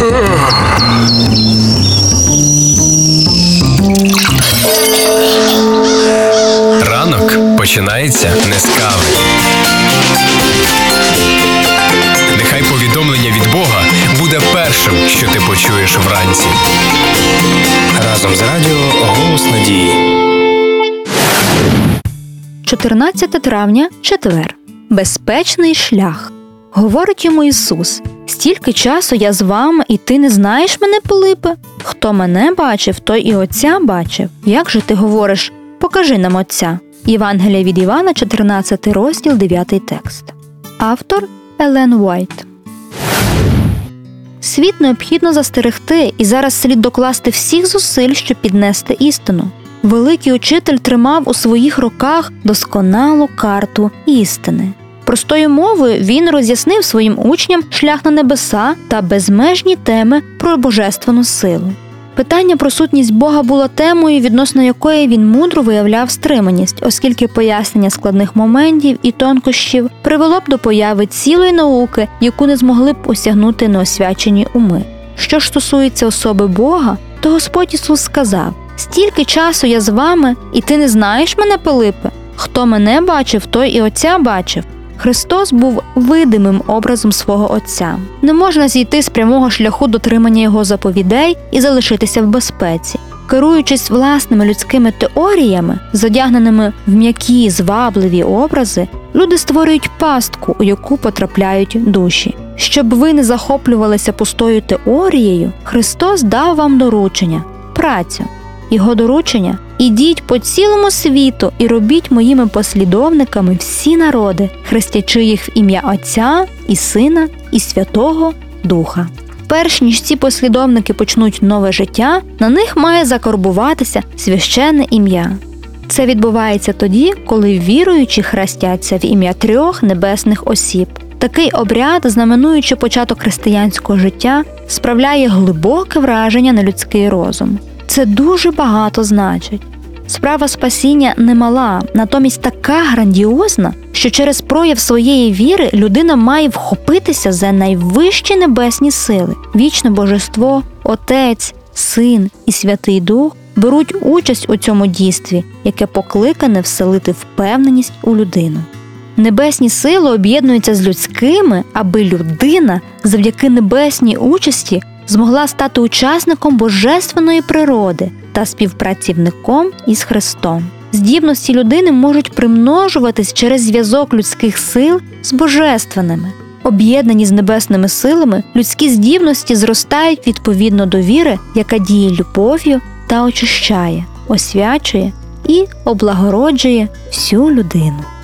Ранок починається не з кави. Нехай повідомлення від Бога буде першим, що ти почуєш вранці. Разом з радіо «Голос надії». 14 травня, четвер. Безпечний шлях. Говорить йому Ісус: «Стільки часу я з вами, і ти не знаєш мене, Пилипе? Хто мене бачив, той і Отця бачив. Як же ти говориш: покажи нам Отця?» Євангелія від Івана, 14 розділ, 9 текст. Автор Елен Уайт. Світ необхідно застерегти, і зараз слід докласти всіх зусиль, щоб піднести істину. Великий учитель тримав у своїх руках досконалу карту істини. Простою мовою він роз'яснив своїм учням шлях на небеса та безмежні теми про божественну силу. Питання про сутність Бога було темою, відносно якої він мудро виявляв стриманість, оскільки пояснення складних моментів і тонкощів привело б до появи цілої науки, яку не змогли б осягнути неосвячені уми. Що ж стосується особи Бога, то Господь Ісус сказав: «Стільки часу я з вами, і ти не знаєш мене, Пилипе? Хто мене бачив, той і Отця бачив». Христос був видимим образом свого Отця. Не можна зійти з прямого шляху дотримання Його заповідей і залишитися в безпеці. Керуючись власними людськими теоріями, задягненими в м'які, звабливі образи, люди створюють пастку, у яку потрапляють душі. Щоб ви не захоплювалися пустою теорією, Христос дав вам доручення – працю. Його доручення – ідіть по цілому світу і робіть моїми послідовниками всі народи, хрестячи їх в ім'я Отця і Сина і Святого Духа. Перш ніж ці послідовники почнуть нове життя, на них має закарбуватися священне ім'я. Це відбувається тоді, коли віруючі хрестяться в ім'я 3 небесних осіб. Такий обряд, знаменуючи початок християнського життя, справляє глибоке враження на людський розум. Це дуже багато значить. Справа спасіння немала, натомість така грандіозна, що через прояв своєї віри людина має вхопитися за найвищі небесні сили. Вічне Божество, Отець, Син і Святий Дух беруть участь у цьому дійстві, яке покликане вселити впевненість у людину. Небесні сили об'єднуються з людськими, аби людина завдяки небесній участі змогла стати учасником божественної природи та співпрацівником із Христом. Здібності людини можуть примножуватись через зв'язок людських сил з божественними. Об'єднані з небесними силами, людські здібності зростають відповідно до віри, яка діє любов'ю та очищає, освячує і облагороджує всю людину.